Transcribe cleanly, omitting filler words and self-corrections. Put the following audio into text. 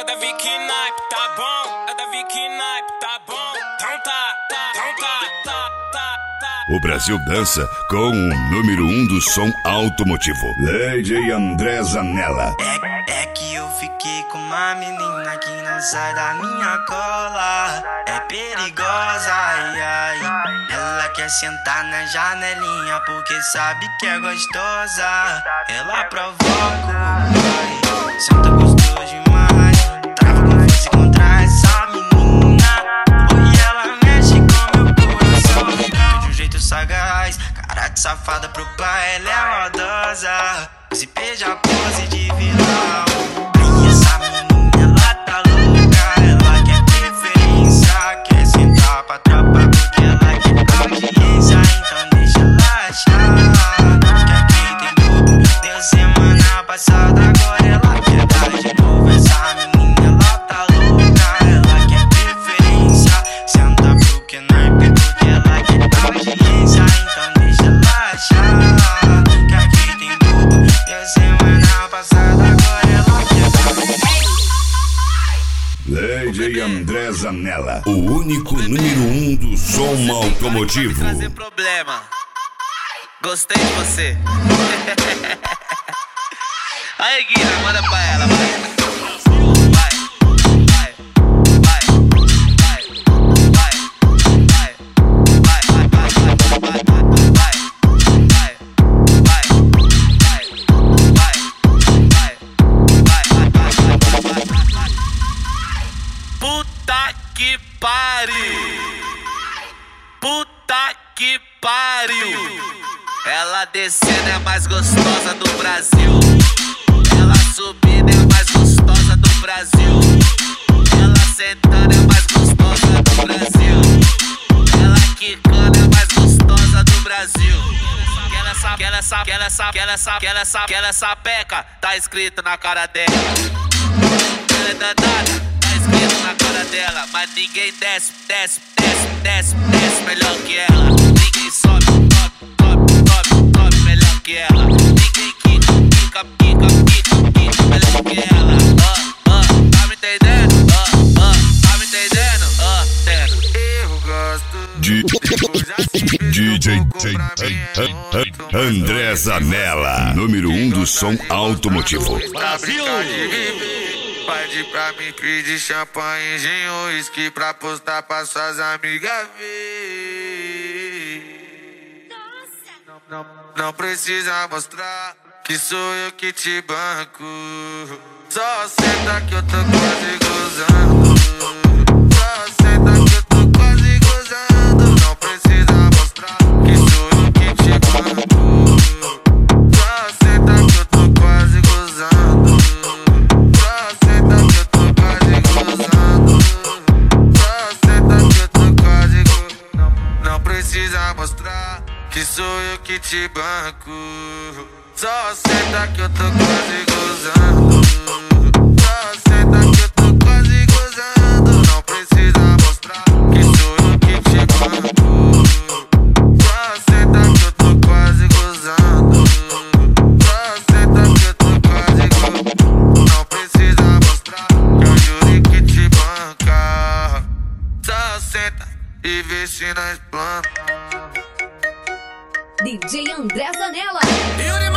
Davi que naipe, tá bom? É Davi que naipe, tá bom? Então tá. O Brasil dança com o número 1 do som automotivo, DJ André Zanella. É que eu fiquei com uma menina que não sai da minha cola. É perigosa, ai ai. Ela quer sentar na janelinha porque sabe que é gostosa. Ela provoca, ai, senta gostoso demais. Trava com força contra essa menina. Oi, ela mexe com meu coração de um jeito sagaz. Cara de safada pro pai, ela é maldosa. Se beija a pose de vilão. Aí essa menina, ela tá louca. Ela quer preferência, quer sentar pra tropa porque ela quer audiência. Então deixa ela achar que aqui tem bobo. Deu semana passada, agora ela quer dar de novo. Essa menina, ela tá louca. Ela quer preferência, senta porque naipe porque ela quer audiência. Então deixa ela achar que aqui tem bobo. Deu semana passada, agora ela quer DJ André Zanella, o único número 1 do som automotivo. Trazer problema. Gostei de você. Aí, Guina, manda pra ela, vai. Puta que pariu! Puta que pariu! Ela descendo é mais gostosa do Brasil. Ela subindo é mais gostosa do Brasil. Ela sentando é mais gostosa do Brasil. Ela quicando é mais gostosa do Brasil. Que ela sapeca, tá escrito na cara dela. Ela é danada. Na cara dela, mas ninguém desce melhor que ela. Ninguém sobe melhor que ela. Ninguém quica melhor que ela. Tá me entendendo? Tá me entendendo? Eu gosto DJ André Zanella, número 1 do som automotivo. Brasil! Pede pra mim pedir champanhe, gin ou uísque pra postar pra suas amigas ver. Não precisa mostrar que sou eu que te banco. Só senta que eu tô quase gozando. Só senta que eu tô quase gozando. Não precisa mostrar que sou eu que te banco. Só senta que eu tô quase gozando. Não precisa mostrar que sou eu que te banco. Só senta que eu tô quase gozando. Só senta que eu tô quase gozando. Não precisa mostrar que sou eu que te banco. Só senta que eu tô quase gozando. Só senta que eu tô quase gozando. Não precisa mostrar que eu juro que te banca. Só senta e vê se nós planta. DJ André Zanella.